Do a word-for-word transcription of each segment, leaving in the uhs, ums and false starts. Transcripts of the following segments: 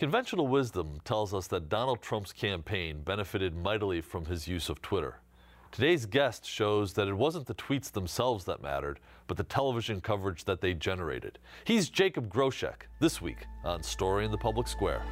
Conventional wisdom tells us that Donald Trump's campaign benefited mightily from his use of Twitter. Today's guest shows that it wasn't the tweets themselves that mattered, but the television coverage that they generated. He's Jacob Groshek, this week on Story in the Public Square.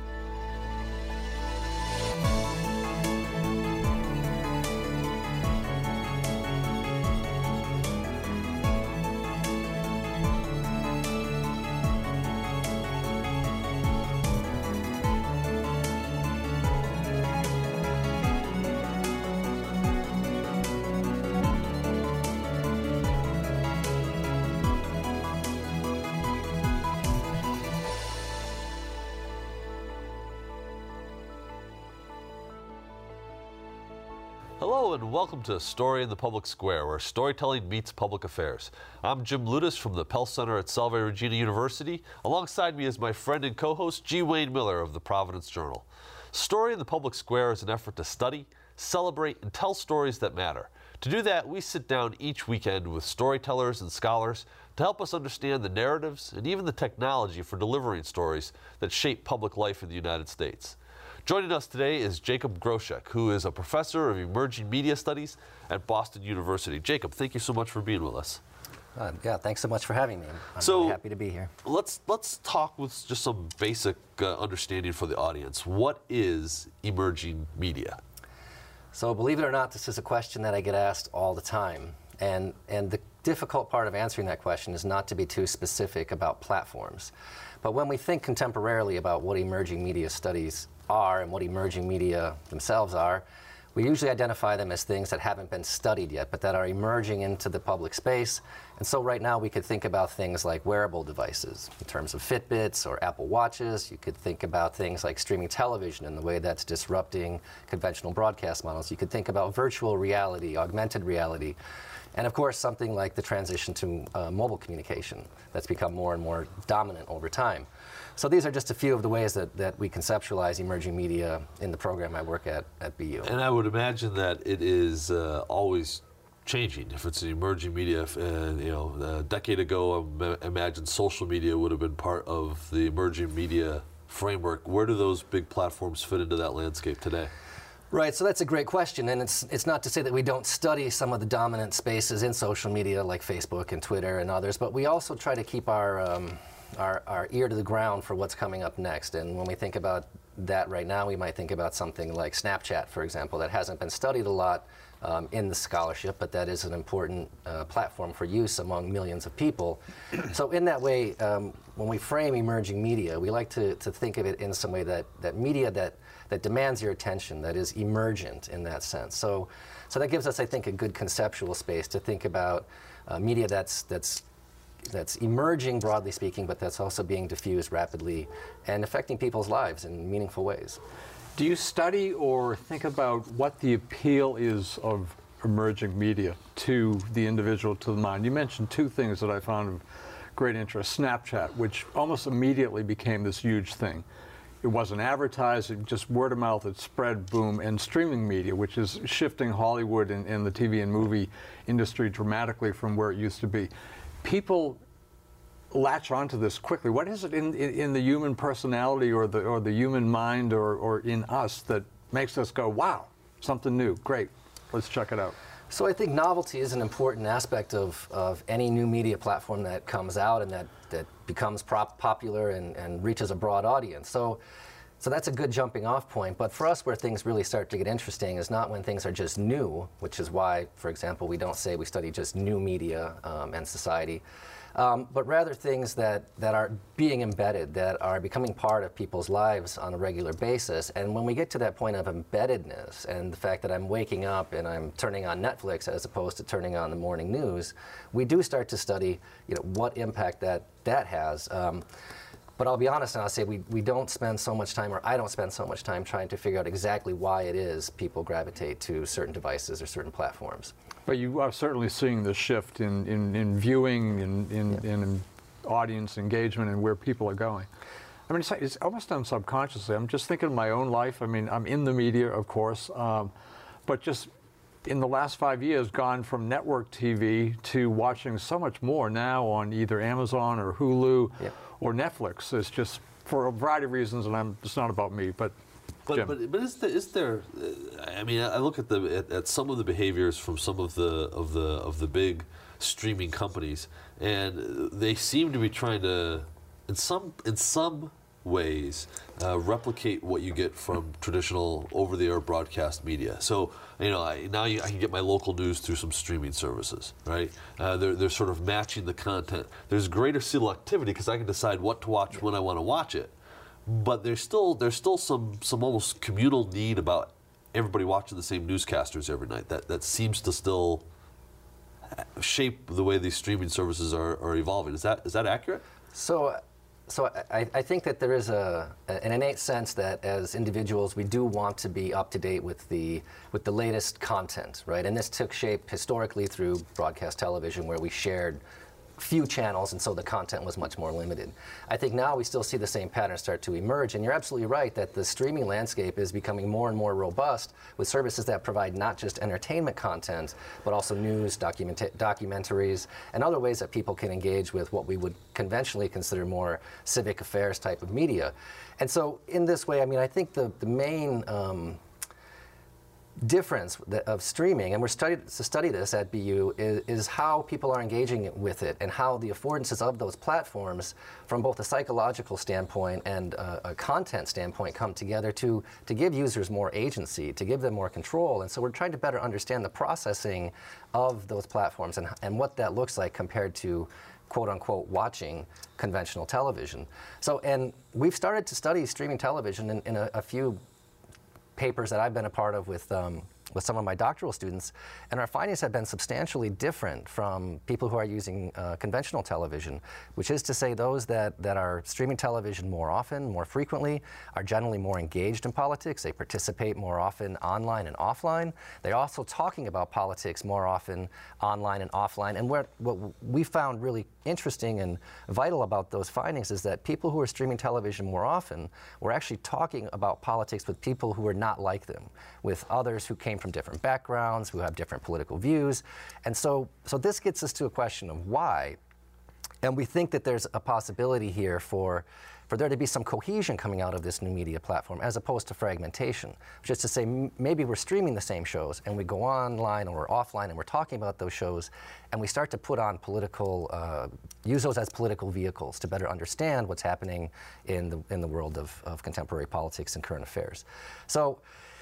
Hello and welcome to Story in the Public Square, where storytelling meets public affairs. I'm Jim Ludas from the Pell Center at Salve Regina University. Alongside me is my friend and co-host G. Wayne Miller of the Providence Journal. Story in the Public Square is an effort to study, celebrate, and tell stories that matter. To do that, we sit down each weekend with storytellers and scholars to help us understand the narratives and even the technology for delivering stories that shape public life in the United States. Joining us today is Jacob Groshek, who is a professor of emerging media studies at Boston University. Jacob, thank you so much for being with us. Uh, yeah, thanks so much for having me. I'm so, really happy to be here. Let's let's talk with just some basic uh, understanding for the audience. What is emerging media? So, believe it or not, this is a question that I get asked all the time, and and the difficult part of answering that question is not to be too specific about platforms. But when we think contemporarily about what emerging media studies are and what emerging media themselves are, we usually identify them as things that haven't been studied yet, but that are emerging into the public space. And so right now we could think about things like wearable devices in terms of Fitbits or Apple Watches. You could think about things like streaming television and the way that's disrupting conventional broadcast models. You could think about virtual reality, augmented reality, and of course something like the transition to uh, mobile communication that's become more and more dominant over time. So these are just a few of the ways that, that we conceptualize emerging media in the program I work at at B U. And I would imagine that it is uh, always changing. If it's an emerging media, uh, you know, a decade ago, I imagine social media would have been part of the emerging media framework. Where do those big platforms fit into that landscape today? Right, so that's a great question, and it's it's not to say that we don't study some of the dominant spaces in social media like Facebook and Twitter and others, but we also try to keep our um, our, our ear to the ground for what's coming up next. And when we think about that right now, we might think about something like Snapchat, for example, that hasn't been studied a lot um, in the scholarship, but that is an important uh, platform for use among millions of people. So in that way, um, when we frame emerging media, we like to, to think of it in some way that, that media that, that demands your attention, that is emergent in that sense. So, so that gives us, I think, a good conceptual space to think about uh, media that's, that's that's emerging, broadly speaking, but that's also being diffused rapidly and affecting people's lives in meaningful ways. Do you study or think about what the appeal is of emerging media to the individual, to the mind? You mentioned two things that I found of great interest. Snapchat, which almost immediately became this huge thing. It wasn't advertised, it just word of mouth, it spread, boom, and streaming media, which is shifting Hollywood and, and the T V and movie industry dramatically from where it used to be. People latch onto this quickly. What is it in, in, in the human personality or the, or the human mind or, or in us that makes us go, wow, something new, great, let's check it out? So I think novelty is an important aspect of, of any new media platform that comes out and that, that becomes prop popular and, and reaches a broad audience. So, so that's a good jumping off point. But for us, where things really start to get interesting is not when things are just new, which is why, for example, we don't say we study just new media um, and society, um, but rather things that, that are being embedded, that are becoming part of people's lives on a regular basis. And when we get to that point of embeddedness and the fact that I'm waking up and I'm turning on Netflix as opposed to turning on the morning news, we do start to study, you know, what impact that, that has. Um, But I'll be honest and I'll say we, we don't spend so much time, or I don't spend so much time trying to figure out exactly why it is people gravitate to certain devices or certain platforms. But you are certainly seeing the shift in, in, in viewing, in, in, yeah. in audience engagement and where people are going. I mean, it's, it's almost done subconsciously. I'm just thinking of my own life. I mean, I'm in the media, of course, um, but just in the last five years, gone from network T V to watching so much more now on either Amazon or Hulu. Yeah. Or Netflix. It's just for a variety of reasons, and I'm, it's not about me, but But, Jim. but but is there, is there uh, I mean, I look at the at, at some of the behaviors from some of the of the of the big streaming companies, and they seem to be trying to, in some in some ways, uh, replicate what you get from traditional over-the-air broadcast media. So you know, I, now you, I can get my local news through some streaming services, right? Uh, they're they're sort of matching the content. There's greater selectivity because I can decide what to watch when I want to watch it. But there's still there's still some some almost communal need about everybody watching the same newscasters every night. That that seems to still shape the way these streaming services are, are evolving. Is that is that accurate? So, so I, I think that there is a an innate sense that as individuals we do want to be up to date with the with the latest content, right? And this took shape historically through broadcast television, where we shared few channels, and so the content was much more limited. I think now we still see the same pattern start to emerge, and you're absolutely right that the streaming landscape is becoming more and more robust with services that provide not just entertainment content, but also news, document documentaries, and other ways that people can engage with what we would conventionally consider more civic affairs type of media. And so in this way, I mean, I think the, the main um, difference of streaming, and we're studied to study this at B U, is, is how people are engaging with it and how the affordances of those platforms from both a psychological standpoint and a, a content standpoint come together to, to give users more agency, to give them more control. And so we're trying to better understand the processing of those platforms and, and what that looks like compared to quote unquote watching conventional television. So, and we've started to study streaming television in, in a, a few papers that I've been a part of with um, with some of my doctoral students, and our findings have been substantially different from people who are using uh, conventional television, which is to say those that, that are streaming television more often, more frequently, are generally more engaged in politics. They participate more often online and offline. They're also talking about politics more often online and offline. And where, what we found really interesting and vital about those findings is that people who are streaming television more often were actually talking about politics with people who were not like them, with others who came from different backgrounds, who have different political views. And so, so this gets us to a question of why. And we think that there's a possibility here for, for there to be some cohesion coming out of this new media platform as opposed to fragmentation. Which is to say, m maybe we're streaming the same shows and we go online or we're offline and we're talking about those shows, and we start to put on political, uh, use those as political vehicles to better understand what's happening in the, in the world of, of contemporary politics and current affairs. So.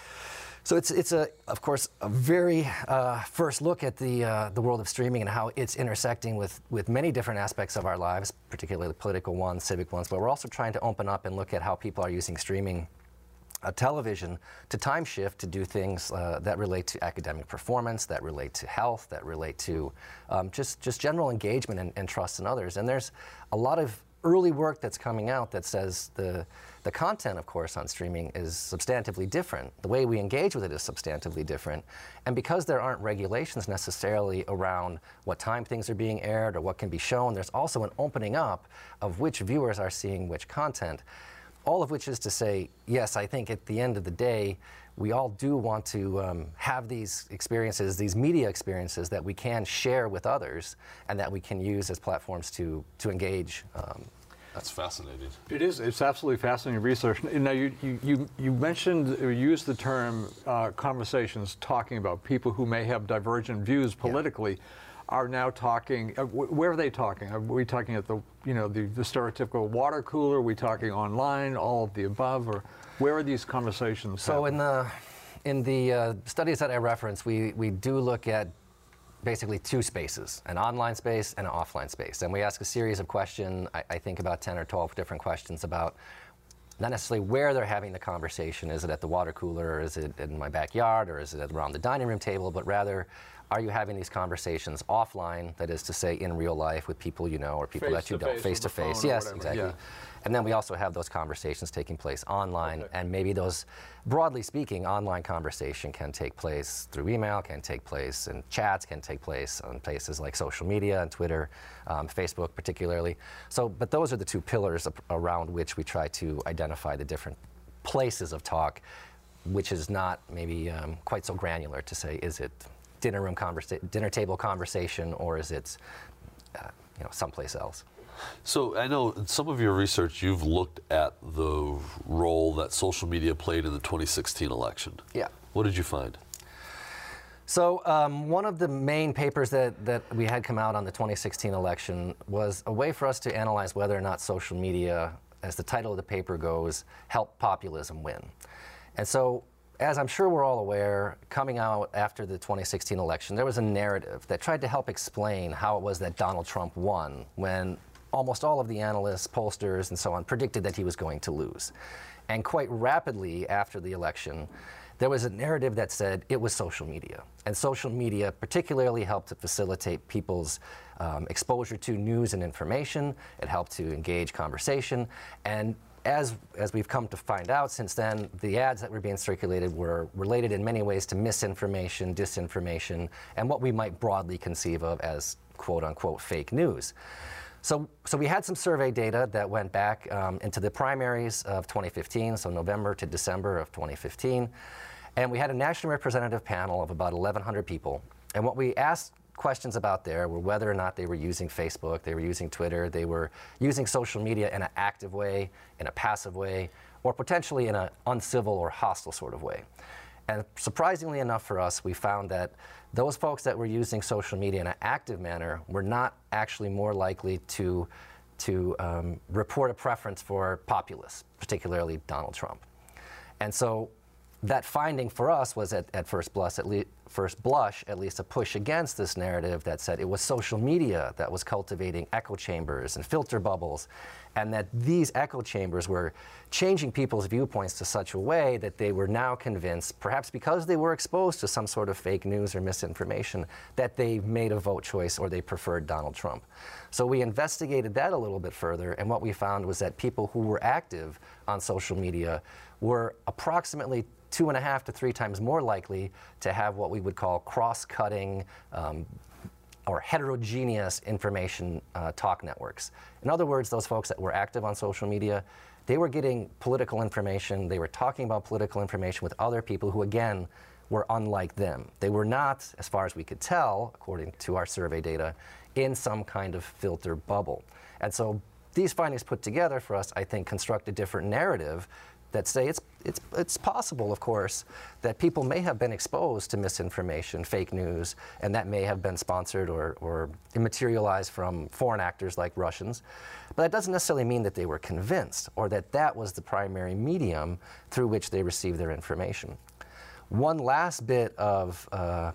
So it's, it's a, of course, a very uh, first look at the, uh, the world of streaming and how it's intersecting with, with many different aspects of our lives, particularly the political ones, civic ones, but we're also trying to open up and look at how people are using streaming uh, television to time shift to do things uh, that relate to academic performance, that relate to health, that relate to um, just, just general engagement and, and trust in others. And there's a lot of early work that's coming out that says the, the content, of course, on streaming is substantively different. The way we engage with it is substantively different. And because there aren't regulations necessarily around what time things are being aired or what can be shown, there's also an opening up of which viewers are seeing which content. All of which is to say, yes, I think at the end of the day, we all do want to um, have these experiences, these media experiences that we can share with others and that we can use as platforms to, to engage. Um, That's fascinating. It is. It's absolutely fascinating research. Now, you, you, you, you mentioned, or used the term uh, conversations, talking about people who may have divergent views politically. Yeah. Are now talking, uh, where are they talking? Are we talking at the, you know, the, the stereotypical water cooler? Are we talking online, all of the above? Or where are these conversations So happening? in the, in the uh, studies that I referenced, we, we do look at basically two spaces, an online space and an offline space. And we ask a series of questions, I, I think about ten or twelve different questions about not necessarily where they're having the conversation. Is it at the water cooler, or is it in my backyard, or is it around the dining room table? But rather, are you having these conversations offline, that is to say in real life with people you know or people face that you don't, face to face? Yes, exactly. Yeah. And then we also have those conversations taking place online, okay. And maybe those, broadly speaking, online conversation can take place through email, can take place in chats, can take place on places like social media and Twitter, um, Facebook particularly. So, but those are the two pillars around which we try to identify the different places of talk, which is not maybe um, quite so granular to say, is it dinner room conversa- dinner table conversation, or is it uh, you know, someplace else? So I know in some of your research you've looked at the role that social media played in the twenty sixteen election. Yeah. What did you find? So um, one of the main papers that, that we had come out on the twenty sixteen election was a way for us to analyze whether or not social media, as the title of the paper goes, helped populism win. And so, as I'm sure we're all aware, coming out after the twenty sixteen election, there was a narrative that tried to help explain how it was that Donald Trump won when almost all of the analysts, pollsters, and so on predicted that he was going to lose. And quite rapidly after the election, there was a narrative that said it was social media. And social media particularly helped to facilitate people's um, exposure to news and information. It helped to engage conversation. And as, as we've come to find out since then, the ads that were being circulated were related in many ways to misinformation, disinformation, and what we might broadly conceive of as quote unquote fake news. So, so we had some survey data that went back um, into the primaries of twenty fifteen, so November to December of twenty fifteen. And we had a national representative panel of about eleven hundred people. And what we asked questions about there were whether or not they were using Facebook, they were using Twitter, they were using social media in an active way, in a passive way, or potentially in an uncivil or hostile sort of way. And surprisingly enough for us, we found that those folks that were using social media in an active manner were not actually more likely to, to um, report a preference for populists, particularly Donald Trump. And so that finding for us was at, at first blush, at least first blush, at least a push against this narrative that said it was social media that was cultivating echo chambers and filter bubbles, and that these echo chambers were changing people's viewpoints to such a way that they were now convinced, perhaps because they were exposed to some sort of fake news or misinformation, that they made a vote choice or they preferred Donald Trump. So we investigated that a little bit further, and what we found was that people who were active on social media were approximately two and a half to three times more likely to have what we would call cross-cutting um, or heterogeneous information uh, talk networks. In other words, those folks that were active on social media, they were getting political information, they were talking about political information with other people who, again, were unlike them. They were not, as far as we could tell, according to our survey data, in some kind of filter bubble. And so these findings put together for us, I think, construct a different narrative that say it's, it's, it's possible, of course, that people may have been exposed to misinformation, fake news, and that may have been sponsored or, or materialized from foreign actors like Russians. But that doesn't necessarily mean that they were convinced or that that was the primary medium through which they received their information. One last bit of uh,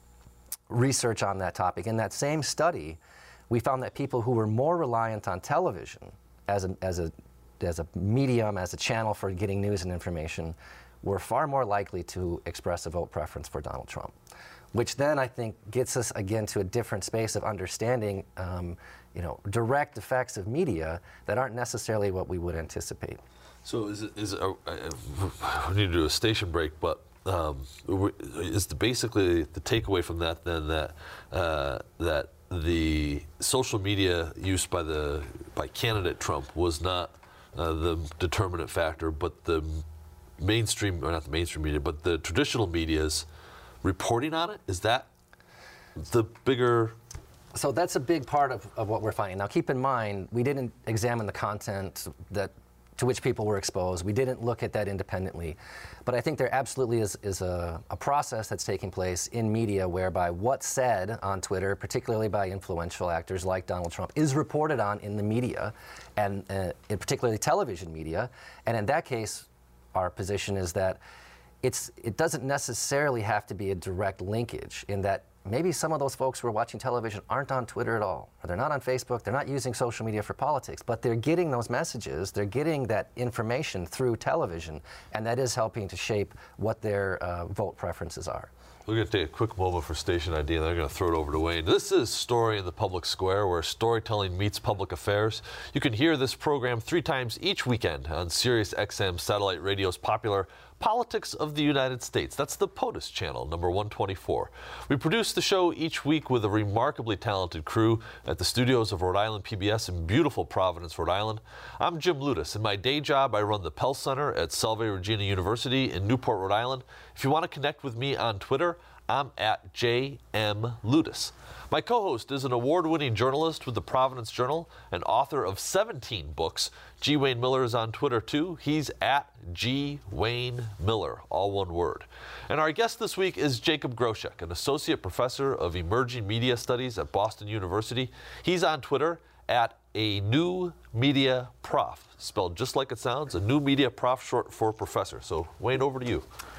research on that topic. In that same study, we found that people who were more reliant on television as a, as a as a medium, as a channel for getting news and information, were far more likely to express a vote preference for Donald Trump, which then I think gets us again to a different space of understanding um, you know, direct effects of media that aren't necessarily what we would anticipate. So is it, is it, uh, we need to do a station break, but um, is the, basically the takeaway from that then that uh, that the social media use by the by candidate Trump was not Uh, the determinant factor, but the mainstream, or not the mainstream media, but the traditional media's reporting on it? Is that the bigger? So that's a big part of, of what we're finding. Now keep in mind, we didn't examine the content that to which people were exposed. We didn't look at that independently. But I think there absolutely is, is a, a process that's taking place in media whereby what's said on Twitter, particularly by influential actors like Donald Trump, is reported on in the media, and uh, in particularly television media. And in that case, our position is that it's, it doesn't necessarily have to be a direct linkage, in that maybe some of those folks who are watching television aren't on Twitter at all, or they're not on Facebook, they're not using social media for politics, but they're getting those messages, they're getting that information through television, and that is helping to shape what their uh, vote preferences are. We're going to take a quick moment for station I D, and then I'm going to throw it over to Wayne. This is Story in the Public Square, where storytelling meets public affairs. You can hear this program three times each weekend on Sirius X M Satellite Radio's popular Politics of the United States. That's the POTUS channel, number one twenty-four. We produce the show each week with a remarkably talented crew at the studios of Rhode Island P B S in beautiful Providence, Rhode Island. I'm Jim Ludas. In my day job, I run the Pell Center at Salve Regina University in Newport, Rhode Island. If you want to connect with me on Twitter, I'm at J M Ludus. My co-host is an award-winning journalist with the Providence Journal and author of seventeen books. G. Wayne Miller is on Twitter too. He's at G. Wayne Miller, all one word. And our guest this week is Jacob Groshek, an associate professor of emerging media studies at Boston University. He's on Twitter at a new media prof, spelled just like it sounds, a new media prof, short for professor. So Wayne, over to you.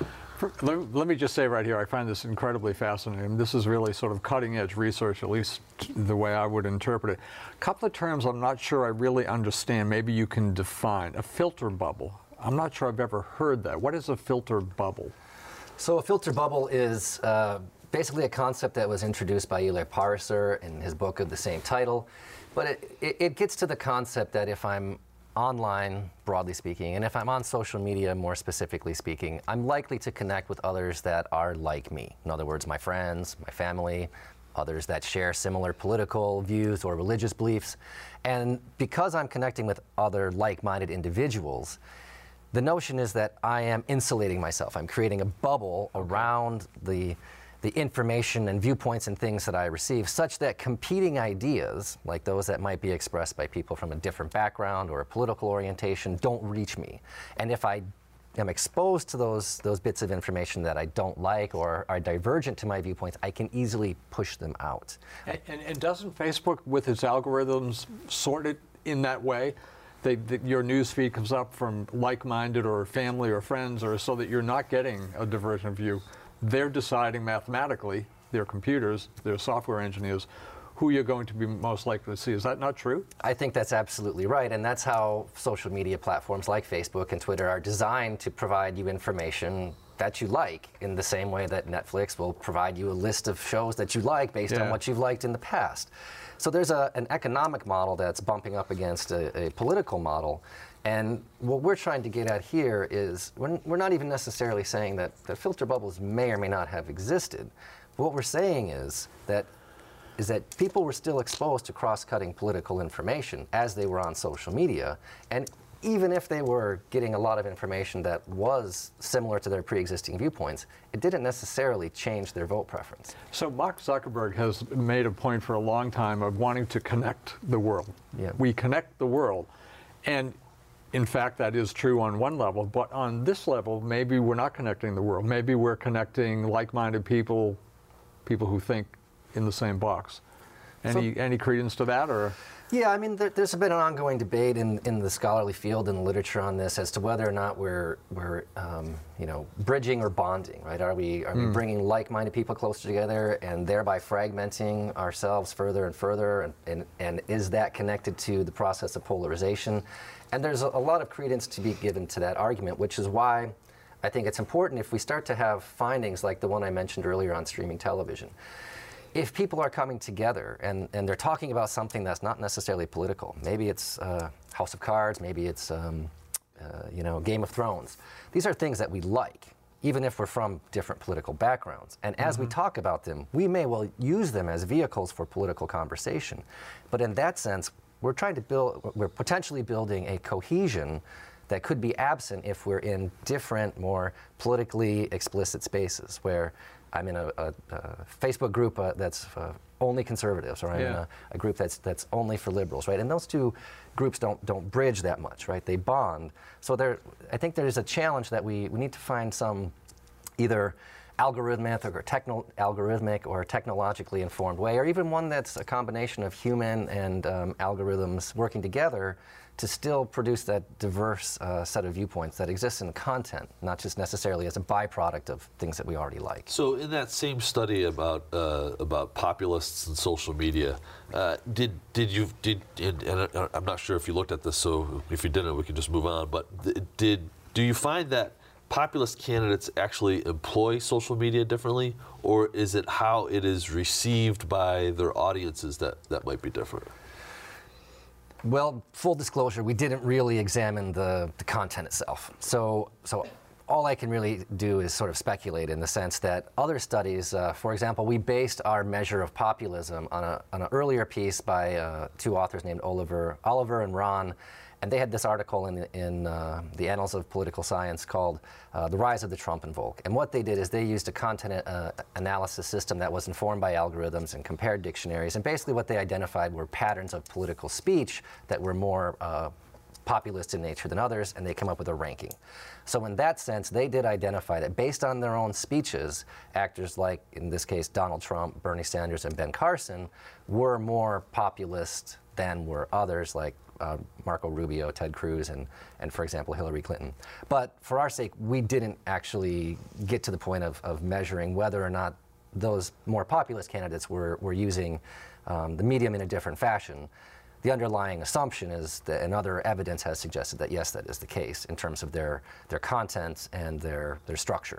Let, let me just say right here, I find this incredibly fascinating. This is really sort of cutting edge research, at least the way I would interpret it. A couple of terms I'm not sure I really understand. Maybe you can define. A filter bubble. I'm not sure I've ever heard that. What is a filter bubble? So a filter bubble is uh, basically a concept that was introduced by Eli Pariser in his book of the same title. But it, it, it gets to the concept that if I'm online, broadly speaking, and if I'm on social media, more specifically speaking, I'm likely to connect with others that are like me. In other words, my friends, my family, others that share similar political views or religious beliefs. And because I'm connecting with other like-minded individuals, the notion is that I am insulating myself. I'm creating a bubble around the the information and viewpoints and things that I receive, such that competing ideas, like those that might be expressed by people from a different background or a political orientation, don't reach me. And if I am exposed to those, those bits of information that I don't like or are divergent to my viewpoints, I can easily push them out. And, and, and doesn't Facebook, with its algorithms, sort it in that way? They, the, your news feed comes up from like-minded or family or friends, or so that you're not getting a divergent view. They're deciding mathematically, their computers, their software engineers, who you're going to be most likely to see. Is that not true? I think that's absolutely right, and that's how social media platforms like Facebook and Twitter are designed to provide you information that you like, in the same way that Netflix will provide you a list of shows that you like based Yeah. on what you've liked in the past. So there's a, an economic model that's bumping up against a, a political model. And what we're trying to get at here is, we're, we're not even necessarily saying that, that filter bubbles may or may not have existed. What we're saying is that, is that people were still exposed to cross-cutting political information as they were on social media. And even if they were getting a lot of information that was similar to their pre-existing viewpoints, it didn't necessarily change their vote preference. So Mark Zuckerberg has made a point for a long time of wanting to connect the world. Yeah. We connect the world. And in fact, that is true on one level, but on this level, maybe we're not connecting the world. Maybe we're connecting like-minded people, people who think in the same box. Any, so, any credence to that, or? Yeah, I mean, there, there's been an ongoing debate in, in the scholarly field and the literature on this as to whether or not we're, we're um, you know, bridging or bonding, right? Are we, are mm. we bringing like-minded people closer together and thereby fragmenting ourselves further and further? And, and, and is that connected to the process of polarization? And there's a, a lot of credence to be given to that argument, which is why I think it's important if we start to have findings like the one I mentioned earlier on streaming television. If people are coming together and, and they're talking about something that's not necessarily political, maybe it's uh, House of Cards, maybe it's um, uh, you know, Game of Thrones. These are things that we like, even if we're from different political backgrounds. And as mm-hmm. we talk about them, we may well use them as vehicles for political conversation. But in that sense, we're trying to build, we're potentially building a cohesion that could be absent if we're in different, more politically explicit spaces, where I'm in a, a, a Facebook group uh, that's uh, only conservatives, or I'm yeah. in a, a group that's that's only for liberals, right? And those two groups don't don't bridge that much, right? They bond. So there, I think there's a challenge that we, we need to find some either algorithmic or techno, algorithmic or technologically informed way, or even one that's a combination of human and um, algorithms working together to still produce that diverse uh, set of viewpoints that exists in content, not just necessarily as a byproduct of things that we already like. So in that same study about uh, about populists and social media, uh, did did you did and, and I'm not sure if you looked at this, so if you didn't, we can just move on. But th- did do you find that populist candidates actually employ social media differently, or is it how it is received by their audiences that, that might be different? Well, full disclosure, we didn't really examine the, the content itself. So, so all I can really do is sort of speculate in the sense that other studies, uh, for example, we based our measure of populism on, a, on an earlier piece by uh, two authors named Oliver, Oliver and Ron And they had this article in, in uh, the Annals of Political Science called uh, The Rise of the Trump-and-Volk. And what they did is they used a content uh, analysis system that was informed by algorithms and compared dictionaries. And basically what they identified were patterns of political speech that were more uh, populist in nature than others, and they come up with a ranking. So in that sense, they did identify that based on their own speeches, actors like, in this case, Donald Trump, Bernie Sanders, and Ben Carson were more populist than were others like uh, Marco Rubio, Ted Cruz, and, and, for example, Hillary Clinton. But for our sake, we didn't actually get to the point of, of measuring whether or not those more populist candidates were, were using um, the medium in a different fashion. The underlying assumption is that, and other evidence has suggested that, yes, that is the case in terms of their, their content and their, their structure.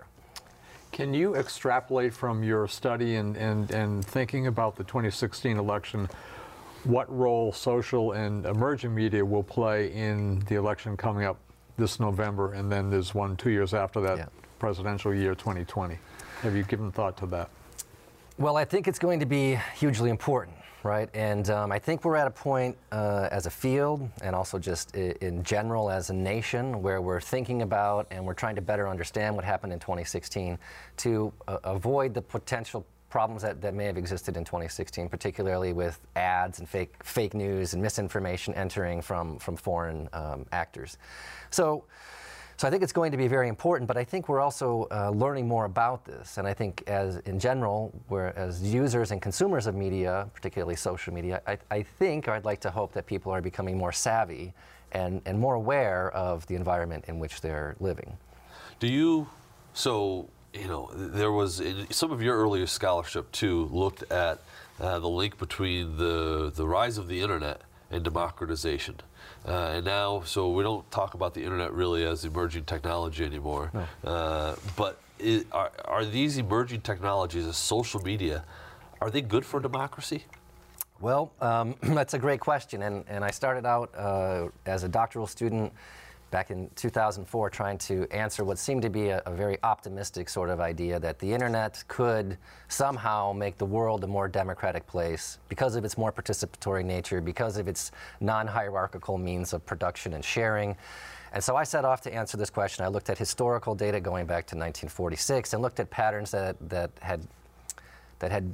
Can you extrapolate from your study and, and, and thinking about the twenty sixteen election what role social and emerging media will play in the election coming up this November, and then there's one two years after that, yeah. presidential year twenty twenty? Have you given thought to that? Well, I think it's going to be hugely important. Right, and um, I think we're at a point uh, as a field, and also just I in general as a nation, where we're thinking about and we're trying to better understand what happened in twenty sixteen to uh, avoid the potential problems that, that may have existed in twenty sixteen, particularly with ads and fake fake news and misinformation entering from from foreign um, actors. So. So I think it's going to be very important, but I think we're also uh, learning more about this. And I think as in general, we're, as users and consumers of media, particularly social media, I, I think, or I'd like to hope that people are becoming more savvy and, and more aware of the environment in which they're living. Do you, so, you know, there was, some of your earlier scholarship too looked at uh, the link between the, the rise of the internet and democratization. Uh, and now, so we don't talk about the internet really as emerging technology anymore. No. Uh, but is, are, are these emerging technologies, as social media, are they good for democracy? Well, um, that's a great question. And, and I started out uh, as a doctoral student back in two thousand four trying to answer what seemed to be a, a very optimistic sort of idea that the internet could somehow make the world a more democratic place because of its more participatory nature, because of its non-hierarchical means of production and sharing. And so I set off to answer this question. I looked at historical data going back to nineteen forty-six and looked at patterns that, that had that had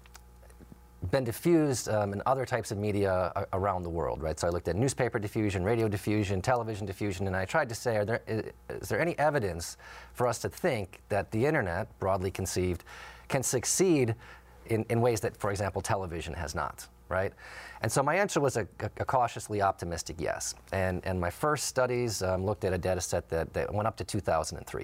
been diffused um, in other types of media a- around the world, right? So I looked at newspaper diffusion, radio diffusion, television diffusion, and I tried to say, are there, is, is there any evidence for us to think that the internet, broadly conceived, can succeed in, in ways that, for example, television has not, right? And so my answer was a, a, a cautiously optimistic yes. And, and my first studies um, looked at a data set that, that went up to two thousand three.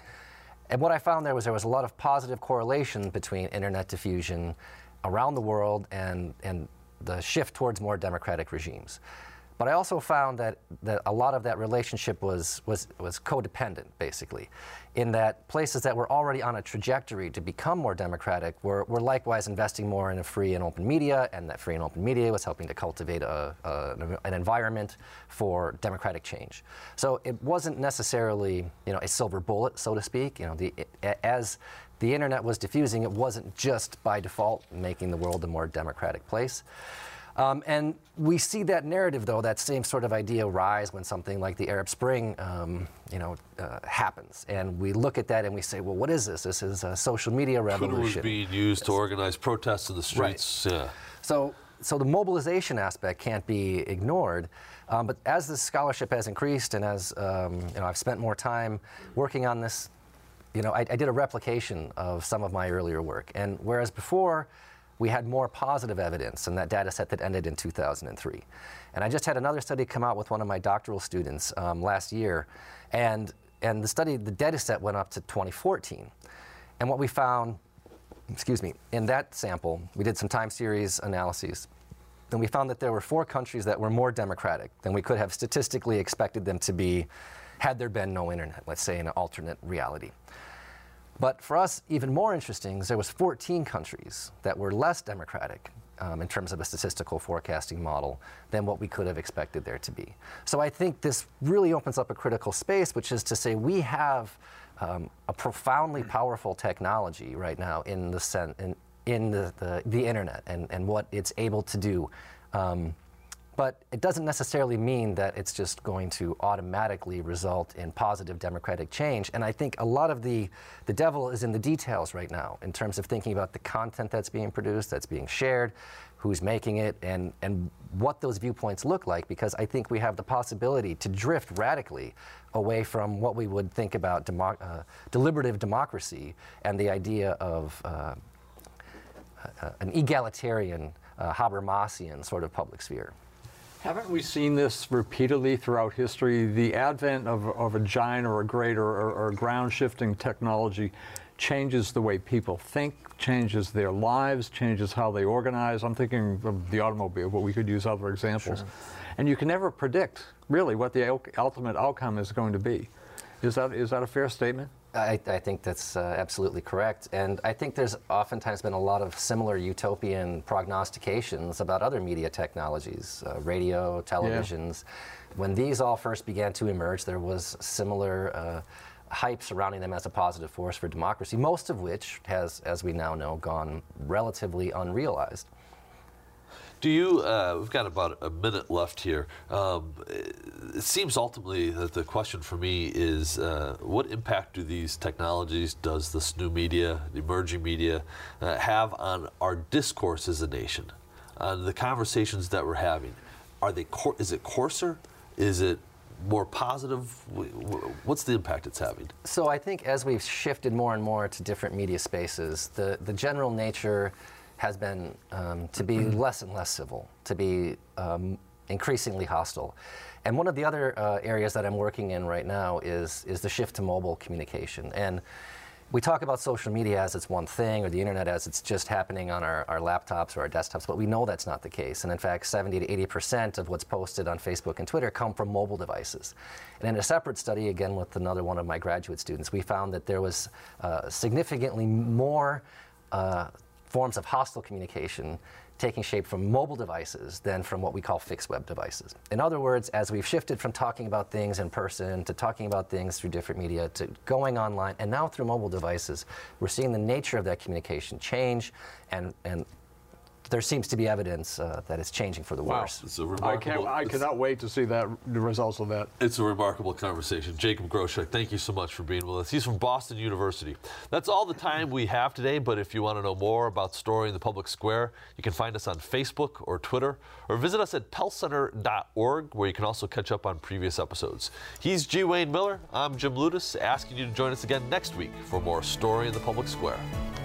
And what I found there was there was a lot of positive correlation between internet diffusion around the world and, and the shift towards more democratic regimes. But I also found that, that a lot of that relationship was, was, was codependent, basically, in that places that were already on a trajectory to become more democratic were, were likewise investing more in a free and open media, and that free and open media was helping to cultivate a, a, an environment for democratic change. So it wasn't necessarily, you know, a silver bullet, so to speak. You know, the, as the internet was diffusing, it wasn't just by default making the world a more democratic place. Um, and we see that narrative, though, that same sort of idea rise when something like the Arab Spring, um, you know, uh, happens. And we look at that and we say, well, what is this? This is a social media revolution. Twitter was being used yes. to organize protests in the streets. Right. Yeah. So, so the mobilization aspect can't be ignored. Um, but as this scholarship has increased, and as um, you know, I've spent more time working on this, you know, I, I did a replication of some of my earlier work. And whereas before, we had more positive evidence in that data set that ended in two thousand three. And I just had another study come out with one of my doctoral students um, last year, and, and the study, the data set went up to twenty fourteen. And what we found, excuse me, in that sample, we did some time series analyses, and we found that there were four countries that were more democratic than we could have statistically expected them to be had there been no internet, let's say in an alternate reality. But for us, even more interesting is there was fourteen countries that were less democratic um, in terms of a statistical forecasting model than what we could have expected there to be. So I think this really opens up a critical space, which is to say we have um, a profoundly powerful technology right now in the sen- in, in the, the, the internet and, and what it's able to do. Um, But it doesn't necessarily mean that it's just going to automatically result in positive democratic change. And I think a lot of the, the devil is in the details right now in terms of thinking about the content that's being produced, that's being shared, who's making it, and, and what those viewpoints look like, because I think we have the possibility to drift radically away from what we would think about demo uh, deliberative democracy and the idea of uh, uh, an egalitarian, uh, Habermasian sort of public sphere. Haven't we seen this repeatedly throughout history? The advent of, of a giant or a great or, or, or ground-shifting technology changes the way people think, changes their lives, changes how they organize. I'm thinking of the automobile, but we could use other examples. Sure. And you can never predict, really, what the ultimate outcome is going to be. Is that, is that a fair statement? I, I think that's uh, absolutely correct. And I think there's oftentimes been a lot of similar utopian prognostications about other media technologies, uh, radio, televisions. Yeah. When these all first began to emerge, there was similar uh, hype surrounding them as a positive force for democracy, most of which has, as we now know, gone relatively unrealized. Do you, uh, we've got about a minute left here. Um, it seems ultimately that the question for me is uh, what impact do these technologies, does this new media, the emerging media, uh, have on our discourse as a nation, on the conversations that we're having? Are they, is it coarser? Is it more positive? What's the impact it's having? So I think as we've shifted more and more to different media spaces, the, the general nature has been um, to be less and less civil, to be um, increasingly hostile. And one of the other uh, areas that I'm working in right now is, is the shift to mobile communication. And we talk about social media as it's one thing, or the internet as it's just happening on our, our laptops or our desktops, but we know that's not the case. And in fact, seventy to eighty percent of what's posted on Facebook and Twitter come from mobile devices. And in a separate study, again with another one of my graduate students, we found that there was uh, significantly more uh, forms of hostile communication taking shape from mobile devices than from what we call fixed web devices. In other words, as we've shifted from talking about things in person to talking about things through different media to going online and now through mobile devices, we're seeing the nature of that communication change, and, and there seems to be evidence uh, that it's changing for the wow. worse. It's a I, can't, I cannot wait to see that, the results of that. It's a remarkable conversation. Jacob Groshek, thank you so much for being with us. He's from Boston University. That's all the time we have today, but if you want to know more about Story in the Public Square, you can find us on Facebook or Twitter, or visit us at pell center dot org, where you can also catch up on previous episodes. He's G. Wayne Miller. I'm Jim Ludes, asking you to join us again next week for more Story in the Public Square.